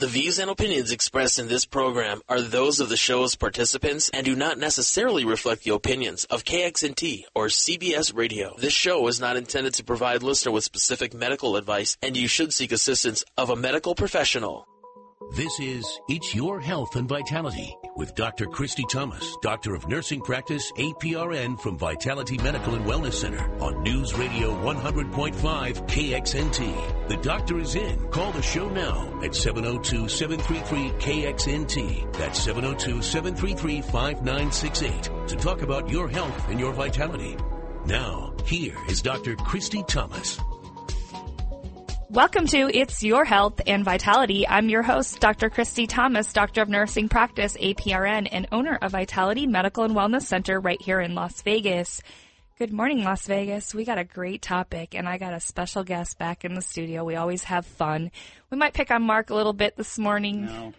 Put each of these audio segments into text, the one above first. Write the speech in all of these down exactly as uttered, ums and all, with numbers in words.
The views and opinions expressed in this program are those of the show's participants and do not necessarily reflect the opinions of K X N T or C B S Radio. This show is not intended to provide listener with specific medical advice, and you should seek assistance of a medical professional. This is It's Your Health and Vitality with Doctor Christy Thomas, Doctor of Nursing Practice, A P R N from Vitality Medical and Wellness Center on News Radio one hundred point five K X N T. The doctor is in. Call the show now at seven oh two, seven three three, K X N T. That's seven oh two, seven three three, five nine six eight to talk about your health and your vitality. Now, here is Doctor Christy Thomas. Welcome to It's Your Health and Vitality. I'm your host, Doctor Christy Thomas, Doctor of Nursing Practice, A P R N, and owner of Vitality Medical and Wellness Center right here in Las Vegas. Good morning, Las Vegas. We got a great topic, and I got a special guest back in the studio. We always have fun. We might pick on Mark a little bit this morning. No.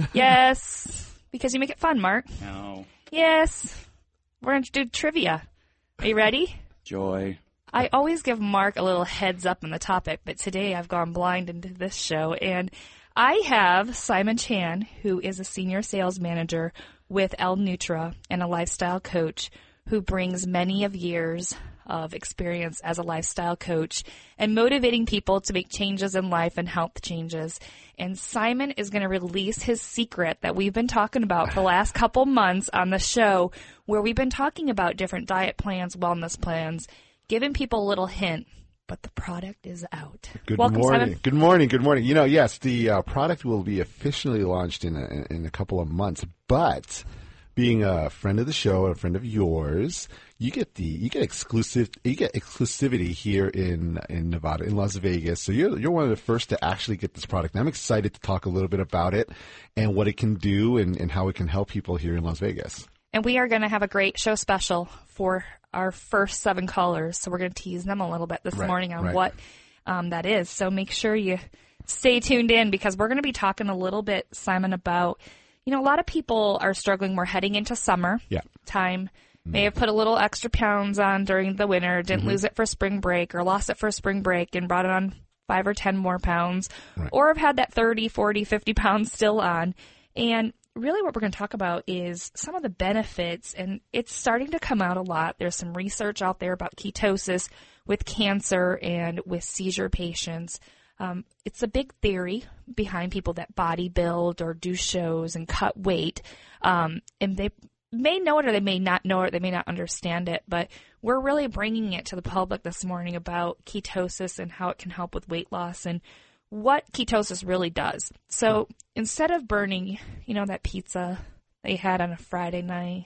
Yes, because you make it fun, Mark. No. Yes. We're going to do trivia. Are you ready? Joy. I always give Mark a little heads up on the topic, but today I've gone blind into this show, and I have Simon Chan, who is a senior sales manager with L Nutra and a lifestyle coach who brings many of years of experience as a lifestyle coach and motivating people to make changes in life and health changes. And Simon is going to release his secret that we've been talking about for the last couple months on the show, where we've been talking about different diet plans, wellness plans, giving people a little hint, but the product is out. Good Welcome, morning. Simon. Good morning. Good morning. You know, yes, the uh, product will be officially launched in a, in a couple of months, but being a friend of the show, a friend of yours, you get the you get exclusive you get exclusivity here in in Nevada, in Las Vegas. So you're you're one of the first to actually get this product. And I'm excited to talk a little bit about it and what it can do and, and how it can help people here in Las Vegas. And we are going to have a great show special for our first seven callers. So we're going to tease them a little bit this right, morning on right. what um, that is. So make sure you stay tuned in, because we're going to be talking a little bit, Simon, about, you know, a lot of people are struggling. We're heading into summer yeah. time. May have put a little extra pounds on during the winter, didn't mm-hmm. lose it for spring break, or lost it for spring break and brought it on five or ten more pounds, right. or have had that thirty, forty, fifty pounds still on. And really what we're going to talk about is some of the benefits, and it's starting to come out a lot. There's some research out there about ketosis with cancer and with seizure patients. Um, it's a big theory behind people that bodybuild or do shows and cut weight, um, and they may know it or they may not know it, they may not understand it, but we're really bringing it to the public this morning about ketosis and how it can help with weight loss and what ketosis really does. So instead of burning, you know, that pizza that you had on a Friday night,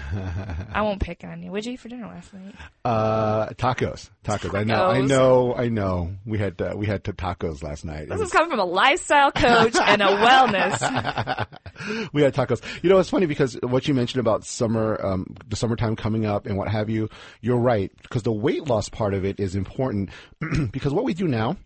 I won't pick on you. What'd you eat for dinner last night? Uh, tacos. Tacos. Tacos. I know. I know. I know. We had uh, we had t- tacos last night. This is coming from a lifestyle coach and a wellness. We had tacos. You know, it's funny because what you mentioned about summer, um, the summertime coming up and what have you, you're right. Because the weight loss part of it is important because what we do now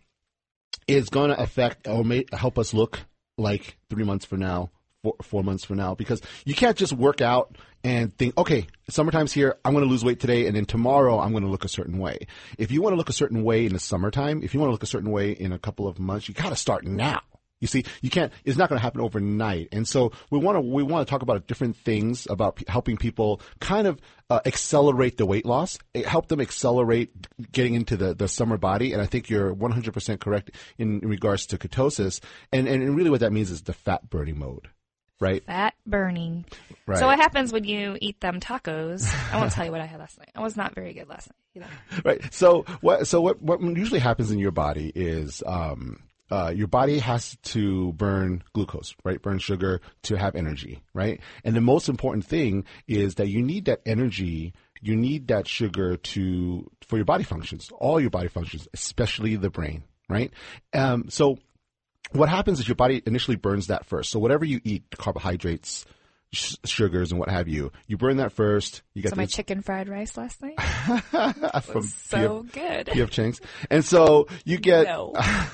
is going to affect or may help us look like three months from now, four, four months from now, because you can't just work out and think, okay, summertime's here, I'm going to lose weight today, and then tomorrow I'm going to look a certain way. If you want to look a certain way in the summertime, if you want to look a certain way in a couple of months, you got to start now. You see, you can't, it's not going to happen overnight. And so we want to, we want to talk about different things about p- helping people kind of uh, accelerate the weight loss, help them accelerate getting into the, the summer body. And I think you're one hundred percent correct in, in regards to ketosis. And, and really what that means is the fat burning mode, right? Fat burning. Right. So what happens when you eat them tacos? I won't tell you what I had last night. I was not very good last night either. Right. So what, so what, what usually happens in your body is, um, Uh, your body has to burn glucose, right? Burn sugar to have energy, right? And the most important thing is that you need that energy, you need that sugar to, for your body functions, all your body functions, especially the brain, right? Um, so what happens is your body initially burns that first. So whatever you eat, carbohydrates, sh- sugars and what have you, you burn that first. You get so my chicken fried rice last night from was so P F, good. P F Chang's. And so you get, No.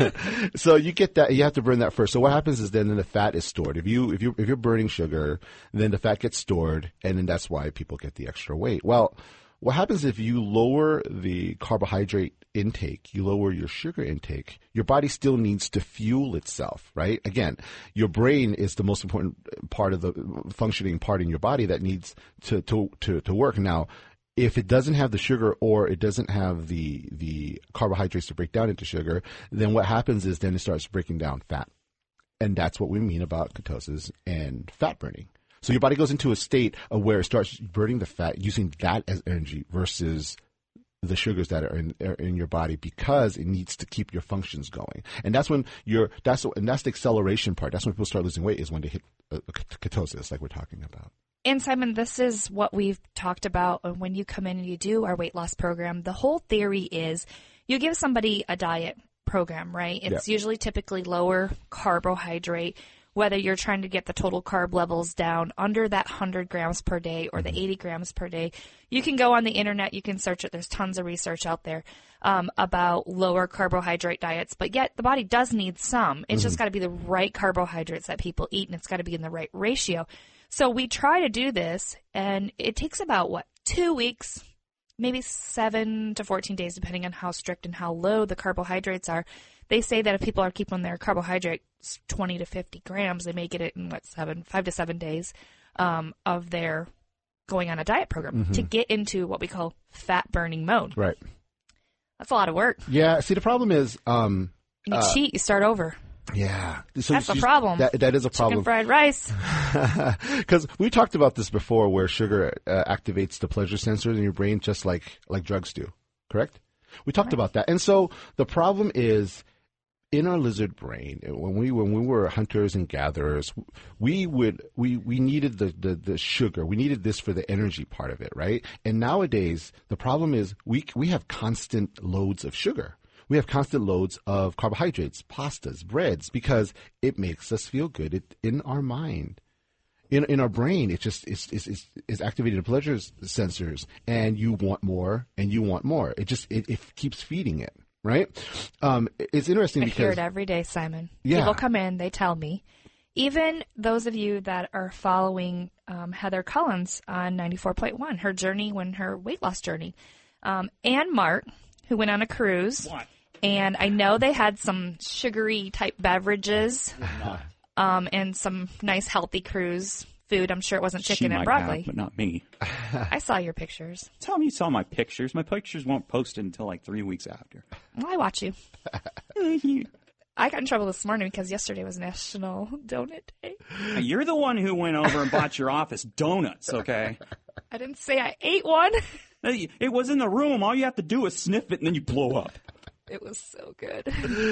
so you get that, you have to burn that first. So what happens is then, then the fat is stored. If you, if you, if you're burning sugar, then the fat gets stored, and then that's why people get the extra weight. Well, what happens if you lower the carbohydrate intake, you lower your sugar intake, your body still needs to fuel itself, right? Again, your brain is the most important part of the functioning part in your body that needs to, to, to, to work. Now, if it doesn't have the sugar or it doesn't have the, the carbohydrates to break down into sugar, then what happens is then it starts breaking down fat. And that's what we mean about ketosis and fat burning. So your body goes into a state of where it starts burning the fat, using that as energy versus the sugars that are in, are in your body, because it needs to keep your functions going. And that's when you're, that's, and that's the acceleration part. That's when people start losing weight, is when they hit uh, ketosis, like we're talking about. And Simon, this is what we've talked about when you come in and you do our weight loss program. The whole theory is you give somebody a diet program, right? It's yeah. usually typically lower carbohydrate, whether you're trying to get the total carb levels down under that one hundred grams per day or the eighty grams per day. You can go on the internet, you can search it. There's tons of research out there um, about lower carbohydrate diets, but yet the body does need some. It's mm-hmm. just got to be the right carbohydrates that people eat, and it's got to be in the right ratio. So we try to do this, and it takes about, what, two weeks, maybe seven to fourteen days, depending on how strict and how low the carbohydrates are. They say that if people are keeping their carbohydrates twenty to fifty grams, they may get it in, what, seven, five to seven days um, of their going on a diet program mm-hmm. to get into what we call fat burning mode. Right. That's a lot of work. Yeah. See, the problem is... Um, you uh, cheat, you start over. Yeah. So That's a problem. That, that is a problem. Chicken fried rice. Because we talked about this before, where sugar uh, activates the pleasure sensors in your brain just like, like drugs do. Correct? We talked right. about that. And so the problem is, in our lizard brain, when we when we were hunters and gatherers, we would we, we needed the, the, the sugar. We needed this for the energy part of it, right? And nowadays, the problem is we we have constant loads of sugar. We have constant loads of carbohydrates, pastas, breads, because it makes us feel good it, in our mind. In in our brain, it just is is is, is activating the pleasure sensors, and you want more, and you want more. It just it, it keeps feeding it, right? Um, it's interesting I because hear it every day, Simon. Yeah. People come in, they tell me. Even those of you that are following um, Heather Collins on ninety-four point one, her journey, when her weight loss journey, um, and Mark, who went on a cruise. What? And I know they had some sugary type beverages um, and some nice healthy cruise food. I'm sure it wasn't chicken she and might broccoli. Have, but not me. I saw your pictures. Tell me you saw my pictures. My pictures won't post it until like three weeks after. Well, I watch you. I got in trouble this morning because yesterday was National Donut Day. You're the one who went over and bought your office donuts, okay? I didn't say I ate one. It was in the room. All you have to do is sniff it and then you blow up. It was so good.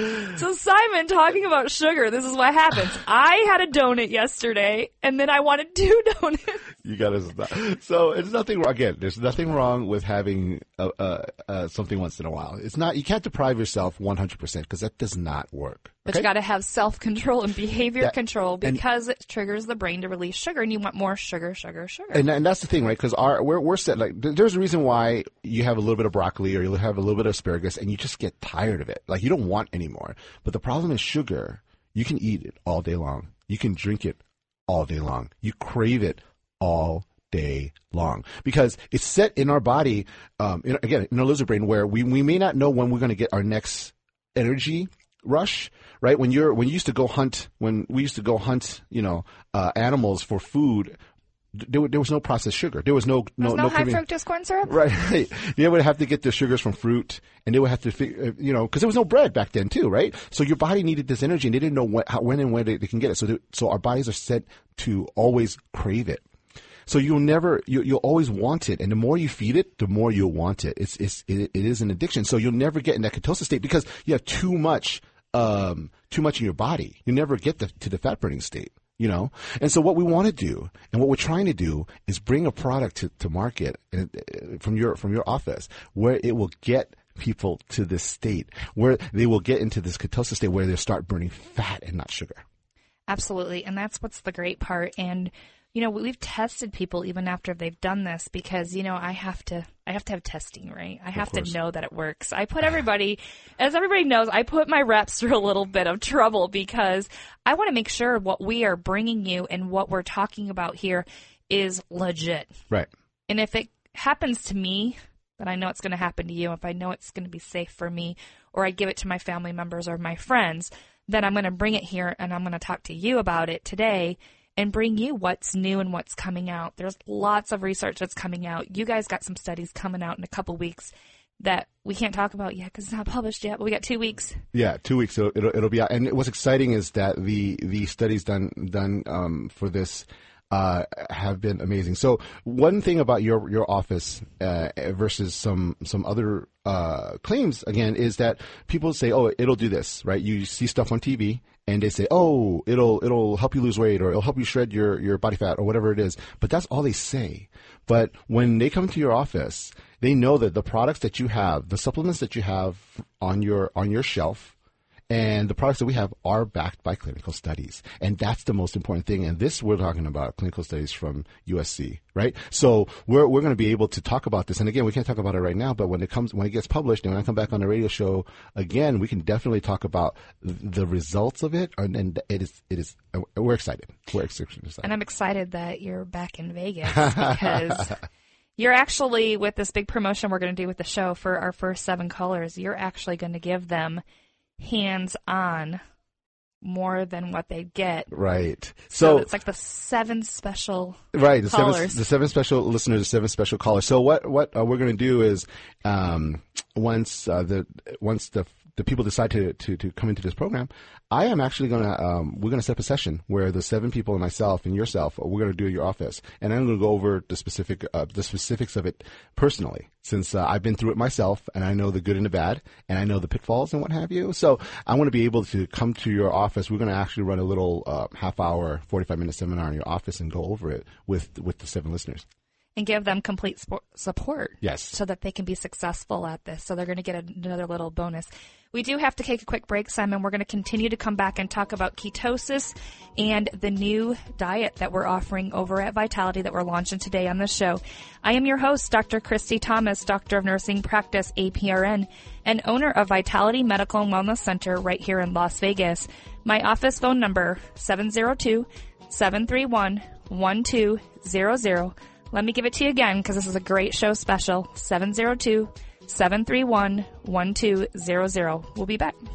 So Simon, talking about sugar, this is what happens. I had a donut yesterday, and then I wanted two donuts. You gotta stop. So it's nothing wrong. Again, there's nothing wrong with having a, a, a, something once in a while. It's not. You can't deprive yourself one hundred percent because that does not work. But okay? you got to have self-control and behavior that, control because and, it triggers the brain to release sugar, and you want more sugar, sugar, sugar. And, and that's the thing, right? Because our we're we're set like there's a reason why you have a little bit of broccoli or you have a little bit of asparagus, and you just get tired of it. Like you don't want anymore. But the problem is sugar. You can eat it all day long. You can drink it all day long. You crave it all day long because it's set in our body. Um, in, again, in our lizard brain, where we we may not know when we're going to get our next energy rush, right? When you're when you used to go hunt, when we used to go hunt, you know, uh, animals for food, there, there was no processed sugar. There was no no There's no, no high commu- fructose corn syrup. Right. They would have to get the sugars from fruit, and they would have to, fig- you know, because there was no bread back then too, right? So your body needed this energy, and they didn't know when, how, when and when they, they can get it. So they, so our bodies are set to always crave it. So you'll never, you, you'll always want it, and the more you feed it, the more you'll want it. It's it's it, it is an addiction. So you'll never get in that ketosis state because you have too much. Um, too much in your body. You never get the, to the fat burning state, you know? And so what we want to do and what we're trying to do is bring a product to, to market uh, from your, from your office where it will get people to this state, where they will get into this ketosis state where they'll start burning fat and not sugar. Absolutely. And that's what's the great part. And you know, we've tested people even after they've done this because, you know, I have to, I have to have testing, right? I have to know that it works. I put everybody, as everybody knows, I put my reps through a little bit of trouble because I want to make sure what we are bringing you and what we're talking about here is legit. Right. And if it, happens to me, that I know it's going to happen to you, if I know it's going to be safe for me, or I give it to my family members or my friends, then I'm going to bring it here and I'm going to talk to you about it today and bring you what's new and what's coming out. There's lots of research that's coming out. You guys got some studies coming out in a couple weeks that we can't talk about yet because it's not published yet, but we got two weeks. Yeah, two weeks. It'll, it'll, it'll be out. And what's exciting is that the, the studies done, done um, for this Uh, have been amazing. So one thing about your your office uh, versus some some other uh, claims again is that people say, oh, it'll do this, right? You see stuff on T V and they say, oh, it'll it'll help you lose weight or it'll help you shred your your body fat or whatever it is. But that's all they say. But when they come to your office, they know that the products that you have, the supplements that you have on your on your shelf, and the products that we have are backed by clinical studies. And that's the most important thing. And this, we're talking about clinical studies from U S C, right? So we're we're going to be able to talk about this. And again, we can't talk about it right now, but when it comes, when it gets published and when I come back on the radio show again, we can definitely talk about the results of it. And, and it is, it is, we're excited. We're excited. And I'm excited that you're back in Vegas because you're actually, with this big promotion we're going to do with the show for our first seven callers, you're actually going to give them hands-on more than what they get. Right. So, So it's like the seven special right, the callers. seven, the seven special listeners, the seven special callers. So what what uh, we're going to do is um, once uh, the once the the people decide to, to, to come into this program, I am actually going to, um, we're going to set up a session where the seven people and myself and yourself, we're going to do your office. And I'm going to go over the specific, uh, the specifics of it personally, since uh, I've been through it myself and I know the good and the bad and I know the pitfalls and what have you. So I want to be able to come to your office. We're going to actually run a little uh, half hour, forty-five minute seminar in your office and go over it with, with the seven listeners. And give them complete spo- support. Yes. So that they can be successful at this. So they're going to get another little bonus. We do have to take a quick break, Simon. We're going to continue to come back and talk about ketosis and the new diet that we're offering over at Vitality that we're launching today on the show. I am your host, Doctor Christy Thomas, Doctor of Nursing Practice, A P R N, and owner of Vitality Medical and Wellness Center right here in Las Vegas. My office phone number, seven zero two, seven three one, one two zero zero. Let me give it to you again because this is a great show special. seven zero two, seven three one, one two zero zero. We'll be back.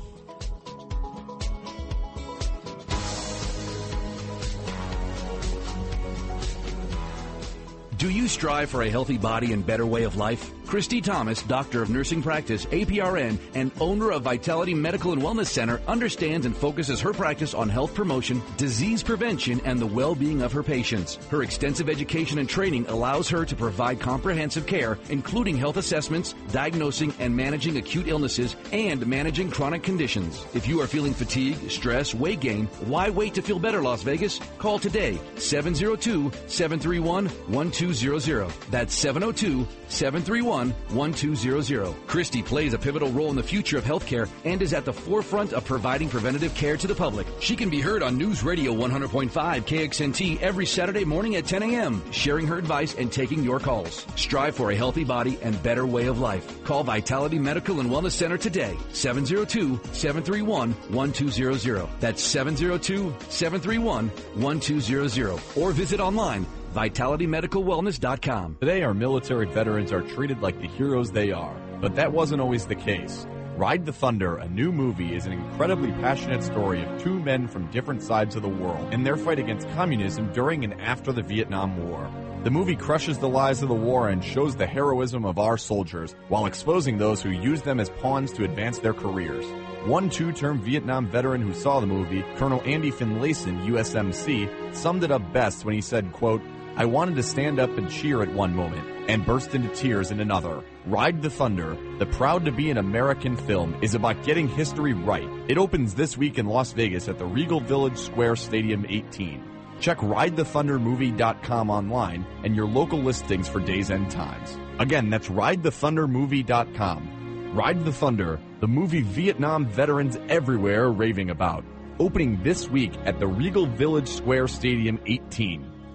Do you strive for a healthy body and better way of life? Christy Thomas, Doctor of Nursing Practice, A P R N, and owner of Vitality Medical and Wellness Center, understands and focuses her practice on health promotion, disease prevention, and the well-being of her patients. Her extensive education and training allows her to provide comprehensive care, including health assessments, diagnosing and managing acute illnesses, and managing chronic conditions. If you are feeling fatigue, stress, weight gain, why wait to feel better, Las Vegas? Call today, seven zero two, seven three one, one two zero zero. That's seven zero two, seven three one, one two zero zero. Christy plays a pivotal role in the future of healthcare and is at the forefront of providing preventative care to the public. She can be heard on News Radio one hundred point five K X N T every Saturday morning at ten a.m., sharing her advice and taking your calls. Strive for a healthy body and better way of life. Call Vitality Medical and Wellness Center today, seven zero two, seven three one, one two zero zero. That's seven zero two, seven three one, one two zero zero. Or visit online, vitality medical wellness dot com. Today, our military veterans are treated like the heroes they are, but that wasn't always the case. Ride the Thunder, a new movie, is an incredibly passionate story of two men from different sides of the world and their fight against communism during and after the Vietnam War. The movie crushes the lies of the war and shows the heroism of our soldiers while exposing those who use them as pawns to advance their careers. One two-term Vietnam veteran who saw the movie, Colonel Andy Finlayson, U S M C, summed it up best when he said, quote, "I wanted to stand up and cheer at one moment and burst into tears in another." Ride the Thunder, the proud to be an American film, is about getting history right. It opens this week in Las Vegas at the Regal Village Square Stadium eighteen. Check ride the thunder movie dot com online and your local listings for days and times. Again, that's ride the thunder movie dot com. Ride the Thunder, the movie Vietnam veterans everywhere are raving about. Opening this week at the Regal Village Square Stadium eighteen.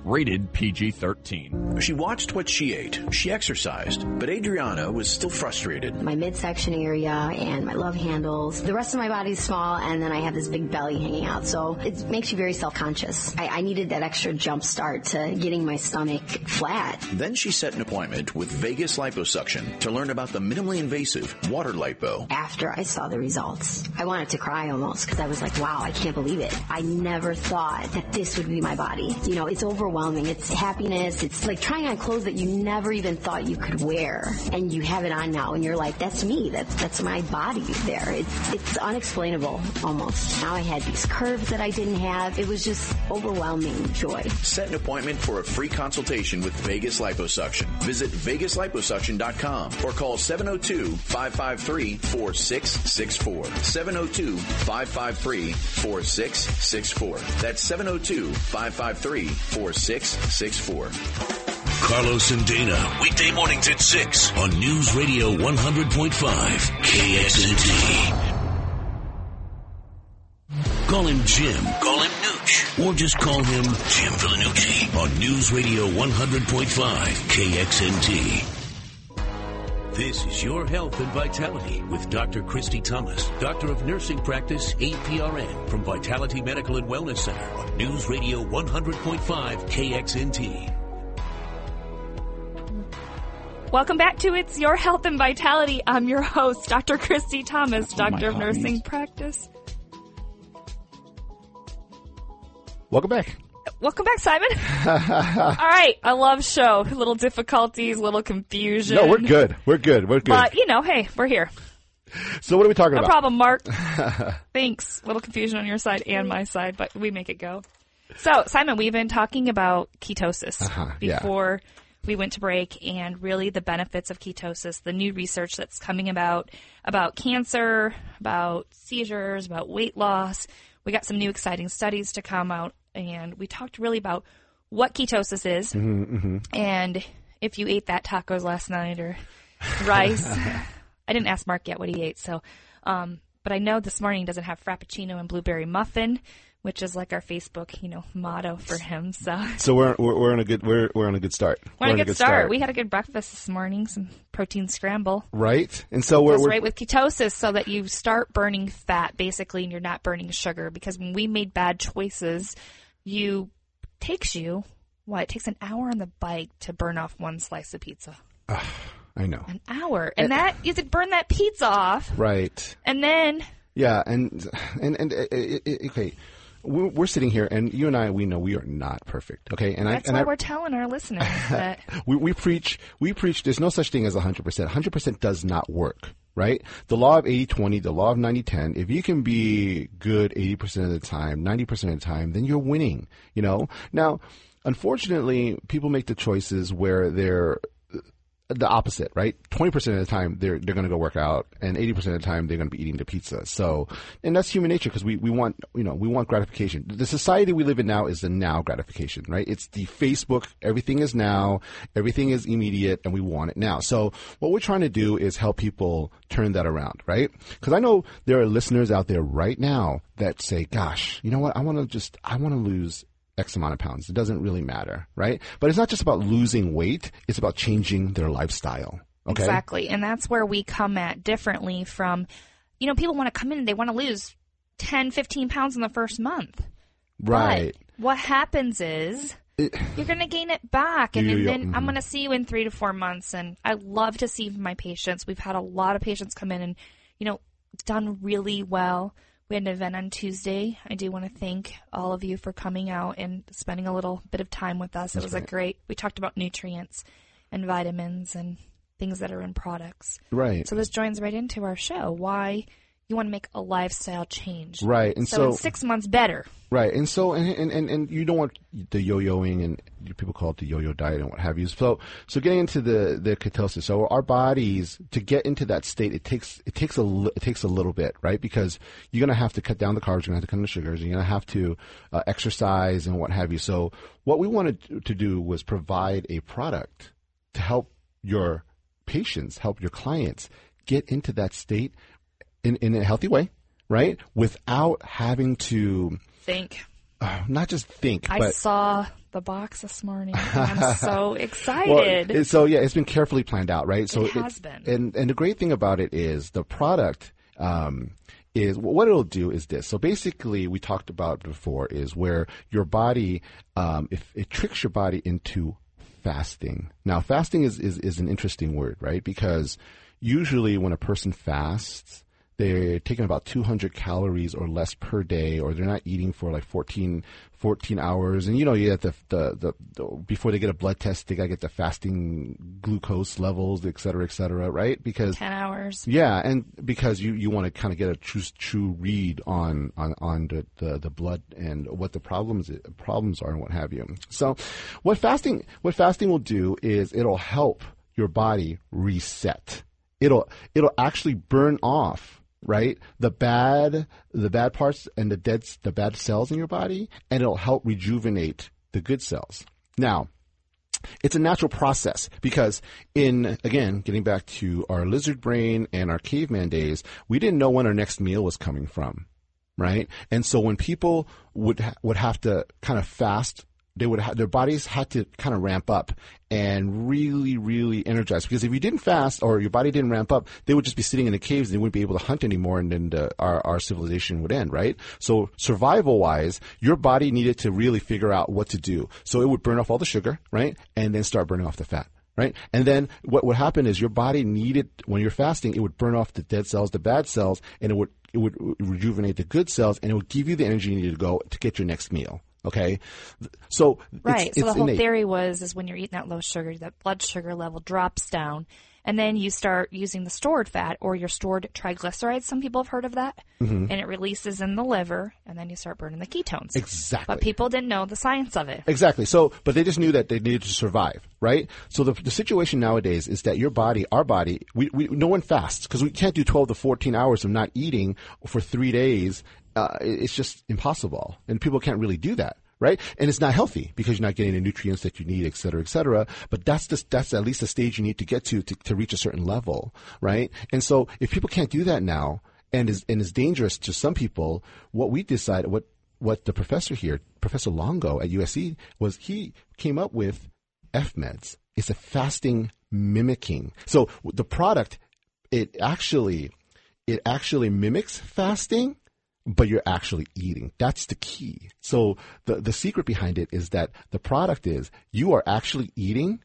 Rated P G thirteen. She watched what she ate. She exercised. But Adriana was still frustrated. My midsection area and my love handles. The rest of my body's small, and then I have this big belly hanging out. So it makes you very self-conscious. I, I needed that extra jump start to getting my stomach flat. Then she set an appointment with Vegas Liposuction to learn about the minimally invasive water lipo. After I saw the results, I wanted to cry almost because I was like, wow, I can't believe it. I never thought that this would be my body. You know, it's overwhelming. It's happiness. It's like trying on clothes that you never even thought you could wear. And you have it on now, and you're like, that's me. That's that's my body there. It's, it's unexplainable almost. Now I had these curves that I didn't have. It was just overwhelming joy. Set an appointment for a free consultation with Vegas Liposuction. Visit vegas liposuction dot com or call seven oh two, five five three, four six six four. seven oh two, five five three, four six six four. That's seven oh two, five five three, four six six four. Carlos and Dana, weekday mornings at six on News Radio one hundred point five K X N T. Call him Jim, call him Nooch, or just call him Jim Villanucci on News Radio one hundred point five K X N T. This is Your Health and Vitality with Doctor Christy Thomas, Doctor of Nursing Practice, A P R N, from Vitality Medical and Wellness Center on News Radio one hundred point five K X N T. Welcome back to It's Your Health and Vitality. I'm your host, Doctor Christy Thomas, Doctor of Nursing Practice. Welcome back. Welcome back, Simon. All right. I love show. Little difficulties, little confusion. No, we're good. We're good. We're good. But, you know, hey, we're here. So what are we talking no about? No problem, Mark. Thanks. Little confusion on your side and my side, but we make it go. So, Simon, we've been talking about ketosis uh-huh, before yeah. we went to break, and really the benefits of ketosis, the new research that's coming about, about cancer, about seizures, about weight loss. We got some new exciting studies to come out, and we talked really about what ketosis is, mm-hmm, mm-hmm. and if you ate that tacos last night or rice. I didn't ask Mark yet what he ate, so, um, but I know this morning he doesn't have Frappuccino and blueberry muffin, which is like our Facebook, you know, motto for him. So, so we're we're, we're on a good we're we're on a good start. We're, we're on a good, good start. start. We had a good breakfast this morning, some protein scramble. Right, and so we're, That's we're right with ketosis, so that you start burning fat basically, and you're not burning sugar. Because when we made bad choices, you takes you what? It takes an hour on the bike to burn off one slice of pizza. Uh, I know. An hour, and, and that you have to burn that pizza off. Right. And then. Yeah, and and and uh, okay. We're sitting here, and you and I, we know we are not perfect, okay? And That's I, and why I, we're telling our listeners that we, we preach. We preach. There's no such thing as one hundred percent. one hundred percent does not work, right? The law of eighty twenty, the law of ninety ten. If you can be good eighty percent of the time, ninety percent of the time, then you're winning. You know. Now, unfortunately, people make the choices where they're the opposite, right? twenty percent of the time they're they're going to go work out, and eighty percent of the time they're going to be eating the pizza. So, and that's human nature, because we, we want, you know, we want gratification. The society we live in now is the now gratification, right? It's the Facebook, everything is now, everything is immediate, and we want it now. So what we're trying to do is help people turn that around, right? Because I know there are listeners out there right now that say, gosh, you know what? I want to just, I want to lose X amount of pounds. It doesn't really matter, right? But it's not just about losing weight. It's about changing their lifestyle. Okay? Exactly. And that's where we come at differently from, you know, people want to come in and they want to lose ten, fifteen pounds in the first month. Right. But what happens is it, you're going to gain it back. And, and then mm-hmm. I'm going to see you in three to four months. And I love to see my patients. We've had a lot of patients come in and, you know, done really well. We had an event on Tuesday. I do want to thank all of you for coming out and spending a little bit of time with us. That's it was right. a great, we talked about nutrients and vitamins and things that are in products. Right. So this joins right into our show. Why you want to make a lifestyle change. Right. And so, so in six months better. Right. And so, and, and, and you don't want the yo-yoing, and people call it the yo-yo diet and what have you. So, so getting into the, the ketosis. So our bodies, to get into that state, it takes, it takes a, it takes a little bit, right? Because you're going to have to cut down the carbs, you're going to have to cut down the sugars, you're going to have to uh, exercise and what have you. So what we wanted to do was provide a product to help your patients, help your clients get into that state in, in a healthy way, right? Without having to think. uh, not just think, I but saw the box this morning. And I'm so excited. Well, it, so yeah, it's been carefully planned out, right? So it has it, been. And and the great thing about it is the product um, is what it'll do is this. So basically, we talked about before is where your body, um, if it tricks your body into fasting. Now, fasting is, is is an interesting word, right? Because usually when a person fasts, they're taking about two hundred calories or less per day, or they're not eating for like fourteen, fourteen hours. And, you know, you have the, the, the, the, before they get a blood test, they got to get the fasting glucose levels, et cetera, et cetera, right? Because ten hours. Yeah. And because you, you want to kind of get a true, true read on, on, on the, the, the blood and what the problems, problems are and what have you. So what fasting, what fasting will do is it'll help your body reset. It'll, it'll actually burn off, right, the bad, the bad parts and the dead, the bad cells in your body, and it'll help rejuvenate the good cells. Now, it's a natural process because in, again, getting back to our lizard brain and our caveman days, we didn't know when our next meal was coming from, right? And so when people would, ha- would have to kind of fast, they would ha- their bodies had to kind of ramp up and really, really energize. Because if you didn't fast or your body didn't ramp up, they would just be sitting in the caves and they wouldn't be able to hunt anymore, and then the, our, our civilization would end, right? So survival-wise, your body needed to really figure out what to do. So it would burn off all the sugar, right, and then start burning off the fat. Right? And then what would happen is your body needed, when you're fasting, it would burn off the dead cells, the bad cells, and it would it would rejuvenate the good cells, and it would give you the energy you need to go to get your next meal. Okay, so right. It's, so it's the whole innate. theory was is when you're eating that low sugar, that blood sugar level drops down, and then you start using the stored fat or your stored triglycerides. Some people have heard of that, mm-hmm. and it releases in the liver, and then you start burning the ketones. Exactly. But people didn't know the science of it. Exactly. So, but they just knew that they needed to survive, right? So the the situation nowadays is that your body, our body, we, we no one fasts because we can't do twelve to fourteen hours of not eating for three days. Uh, it's just impossible, and people can't really do that. Right? And it's not healthy because you're not getting the nutrients that you need, et cetera, et cetera. But that's the, that's at least the stage you need to get to, to to reach a certain level, right? And so if people can't do that now and is and is dangerous to some people, what we decided, what what the professor here, Professor Longo at U S C, was he came up with F MEDS. It's a fasting mimicking. So the product, it actually it actually mimics fasting, but you're actually eating. That's the key. So the, the secret behind it is that the product is you are actually eating,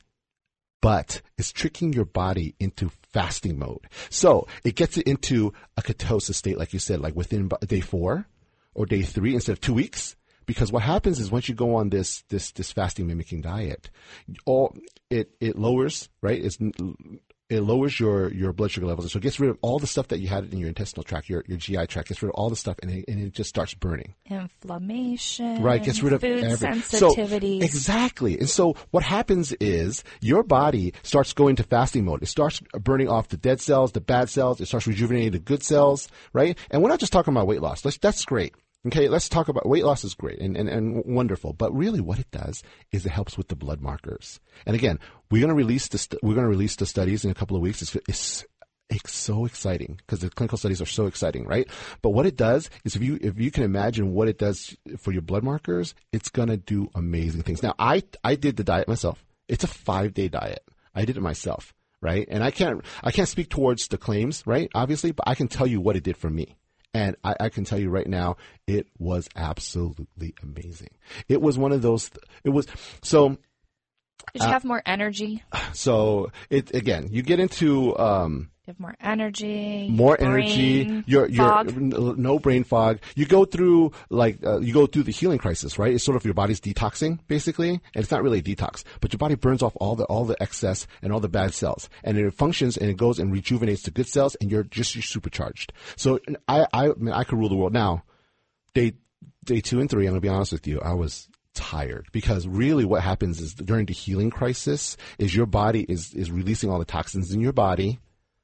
but it's tricking your body into fasting mode. So it gets it into a ketosis state, like you said, like within day four or day three instead of two weeks. Because what happens is once you go on this this this fasting mimicking diet, all it it lowers, right? It's It lowers your, your blood sugar levels. So it gets rid of all the stuff that you had in your intestinal tract, your, your G I tract, gets rid of all the stuff, and it, and it just starts burning. Inflammation. Right, gets rid of food everything. sensitivities. So, exactly. And so what happens is your body starts going to fasting mode. It starts burning off the dead cells, the bad cells. It starts rejuvenating the good cells, right? And we're not just talking about weight loss. Let's, that's great. Okay, let's talk about weight loss is great and, and, and wonderful, but really what it does is it helps with the blood markers. And again, we're going to release the st- we're going to release the studies in a couple of weeks. It's, it's, it's so exciting because the clinical studies are so exciting, right? But what it does is if you if you can imagine what it does for your blood markers, it's going to do amazing things. Now, I I did the diet myself. It's a five-day diet. I did it myself, right? And I can't I can't speak towards the claims, right? Obviously, but I can tell you what it did for me. And I, I can tell you right now, it was absolutely amazing. It was one of those, it was, so. Did you uh, have more energy? So, it again, you get into, um. You have more energy. More brain energy. You're, you're, fog. no brain fog. You go through, like, uh, you go through the healing crisis, right? It's sort of your body's detoxing, basically. And it's not really a detox, but your body burns off all the, all the excess and all the bad cells. And it functions and it goes and rejuvenates the good cells and you're just, you're supercharged. So I, I, I mean, I could rule the world. Now, day, day two and three, I'm going to be honest with you, I was tired because really what happens is during the healing crisis is your body is, is releasing all the toxins in your body.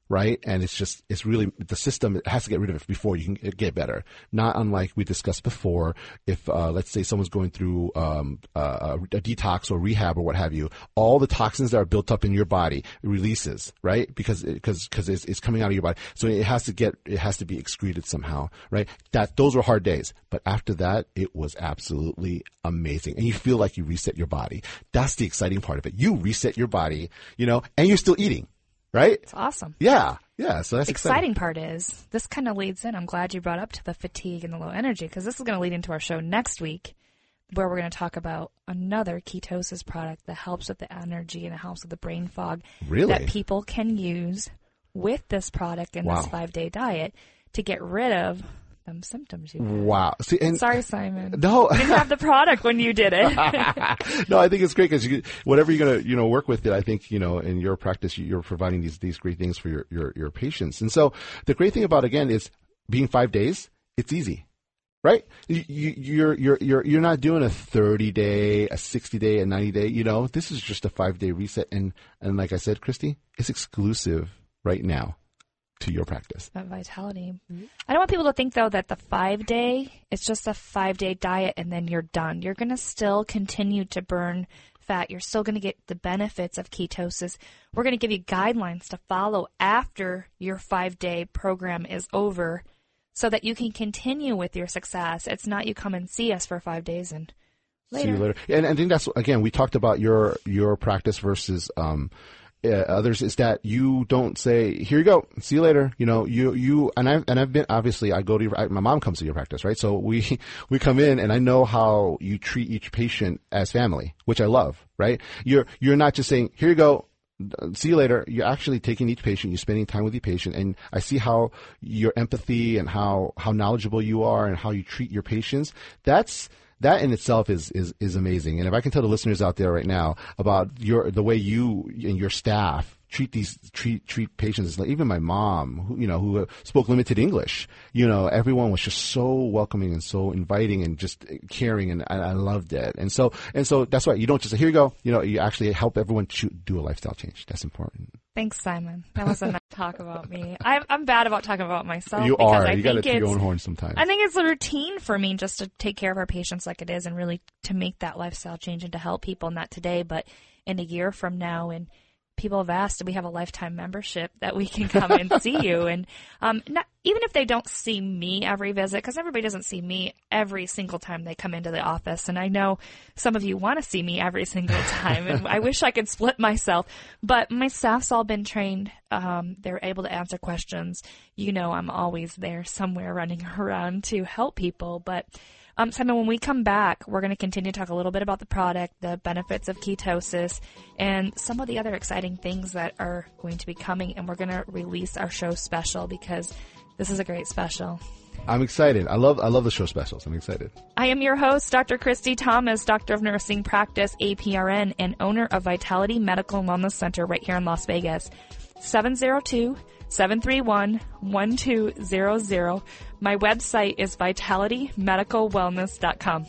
right? And it's just, it's really, the system it has to get rid of it before you can get better. Not unlike we discussed before, if, uh, let's say someone's going through, um, uh, a detox or rehab or what have you, all the toxins that are built up in your body releases, right? Because, because, because it's, it's coming out of your body. So it has to get, it has to be excreted somehow, right? That, those were hard days. But after that, it was absolutely amazing. And you feel like you reset your body. That's the exciting part of it. You reset your body, you know, and you're still eating. Right? It's awesome. Yeah. Yeah. So that's the exciting. exciting part is this kind of leads in. I'm glad you brought up to the fatigue and the low energy, because this is going to lead into our show next week, where we're going to talk about another ketosis product that helps with the energy and it helps with the brain fog. Really? That people can use with this product and Wow. this five day diet to get rid of them symptoms you have. Wow. See, and Sorry, Simon. No. You didn't have the product when you did it. No, I think it's great because you, whatever you're going to, you know, work with it, I think, you know, in your practice, you're providing these, these great things for your, your, your patients. And so the great thing about, again, is being five days, it's easy, right? You, you, you're, you're, you're, you're not doing a thirty day, a sixty day, a ninety day, you know, this is just a five day reset. And, and like I said, Christy, it's exclusive right now to your practice. That Vitality. I don't want people to think, though, that the five day, it's just a five day diet and then you're done. You're going to still continue to burn fat. You're still going to get the benefits of ketosis. We're going to give you guidelines to follow after your five day program is over so that you can continue with your success. It's not you come and see us for five days and later. See you later. And I think that's, again, we talked about your, your practice versus, um, Uh, others is that you don't say, here you go, see you later. You know, you, you, and I've, and I've been, obviously I go to your, I, my mom comes to your practice, right? So we, we come in and I know how you treat each patient as family, which I love, right? You're, you're not just saying, here you go, see you later. You're actually taking each patient, you're spending time with your patient, and I see how your empathy and how, how knowledgeable you are and how you treat your patients. That's, That in itself is, is, is amazing. And if I can tell the listeners out there right now about your, the way you and your staff treat these, treat, treat patients, like even my mom, who, you know, who spoke limited English, you know, everyone was just so welcoming and so inviting and just caring, and I, I loved it. And so, and so that's why you don't just say, here you go, you know, you actually help everyone to do a lifestyle change. That's important. Thanks, Simon. That was enough talk about me. I'm, I'm bad about talking about myself. You because are. I You got to think toot your it's- own horn sometimes. I think it's a routine for me just to take care of our patients like it is, and really to make that lifestyle change and to help people, not today, but in a year from now. And people have asked, do we have a lifetime membership that we can come and see you? And um, not, even if they don't see me every visit, because everybody doesn't see me every single time they come into the office. And I know some of you want to see me every single time, and I wish I could split myself. But my staff's all been trained. Um, they're able to answer questions. You know, I'm always there somewhere running around to help people. But Um, Simon, when we come back, we're going to continue to talk a little bit about the product, the benefits of ketosis, and some of the other exciting things that are going to be coming. And we're going to release our show special because this is a great special. I'm excited. I love, I love the show specials. I'm excited. I am your host, Doctor Christy Thomas, Doctor of Nursing Practice, A P R N, and owner of Vitality Medical and Wellness Center right here in Las Vegas. seven zero two, seven three one, one two zero zero. My website is vitality medical wellness dot com.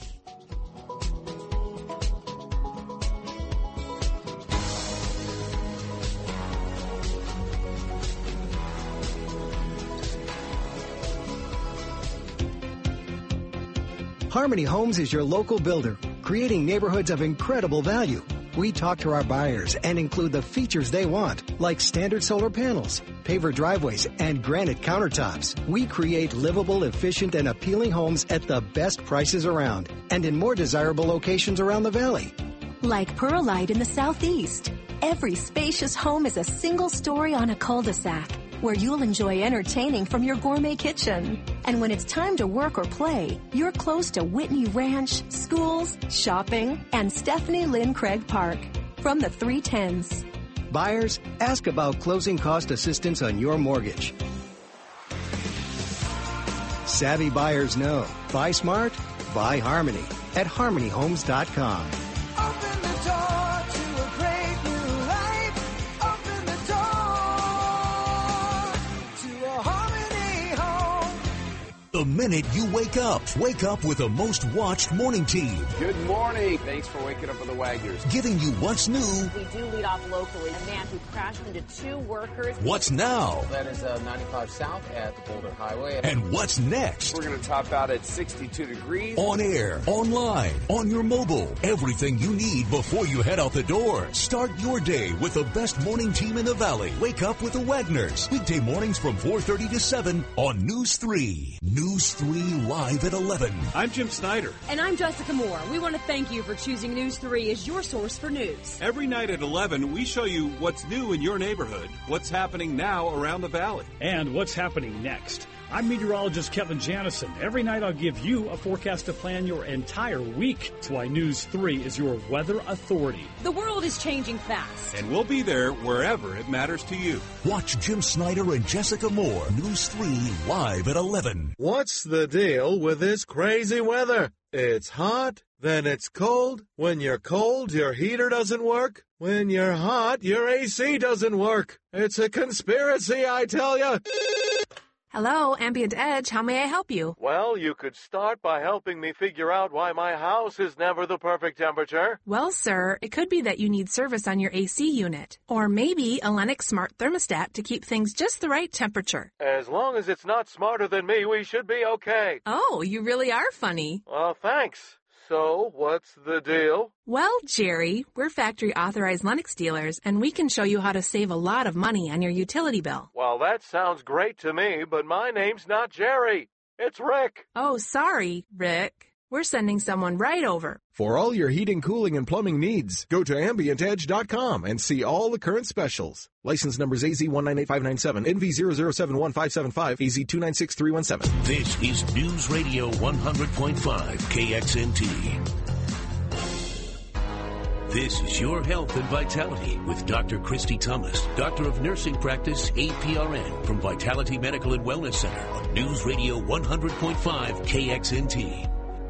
Harmony Homes is your local builder, creating neighborhoods of incredible value. We talk to our buyers and include the features they want, like standard solar panels, paver driveways, and granite countertops. We create livable, efficient, and appealing homes at the best prices around and in more desirable locations around the valley. Like Pearlite in the southeast. Every spacious home is a single story on a cul-de-sac where you'll enjoy entertaining from your gourmet kitchen. And when it's time to work or play, you're close to Whitney Ranch, schools, shopping, and Stephanie Lynn Craig Park. From the three tens. Buyers, ask about closing cost assistance on your mortgage. Savvy buyers know. Buy smart, buy Harmony at harmony homes dot com. Open the door to a great new life. Open the door to a Harmony home. The minute you wake up. Wake up with the most watched morning team. Good morning. Thanks for waking up with the Wagners. Giving you what's new. We do lead off locally. A man who crashed into two workers. What's now. That is uh, ninety-five South at the Boulder Highway. And what's next. We're going to top out at sixty-two degrees. On air, online, on your mobile. Everything you need before you head out the door. Start your day with the best morning team in the Valley. Wake up with the Wagners. Weekday mornings from four thirty to seven on News three. News three live at eleven. I'm Jim Snyder. And I'm Jessica Moore. We want to thank you for choosing News three as your source for news. Every night at eleven, we show you what's new in your neighborhood, what's happening now around the Valley, and what's happening next. I'm meteorologist Kevin Janison. Every night I'll give you a forecast to plan your entire week. That's why News three is your weather authority. The world is changing fast. And we'll be there wherever it matters to you. Watch Jim Snyder and Jessica Moore. News three live at eleven. What's the deal with this crazy weather? It's hot, then it's cold. When you're cold, your heater doesn't work. When you're hot, your A C doesn't work. It's a conspiracy, I tell you. Hello, Ambient Edge. How may I help you? Well, you could start by helping me figure out why my house is never the perfect temperature. Well, sir, it could be that you need service on your A C unit. Or maybe a Lennox Smart Thermostat to keep things just the right temperature. As long as it's not smarter than me, we should be okay. Oh, you really are funny. Well, thanks. So, what's the deal? Well, Jerry, we're factory-authorized Lennox dealers, and we can show you how to save a lot of money on your utility bill. Well, that sounds great to me, but my name's not Jerry. It's Rick. Oh, sorry, Rick. We're sending someone right over. For all your heating, cooling, and plumbing needs, go to ambient edge dot com and see all the current specials. License numbers A Z one nine eight five nine seven, N V zero zero seven one five seven five, A Z two nine six three one seven. This is News Radio one hundred point five K X N T. This is Your Health and Vitality with Doctor Christy Thomas, Doctor of Nursing Practice, A P R N, from Vitality Medical and Wellness Center on News Radio one hundred point five K X N T.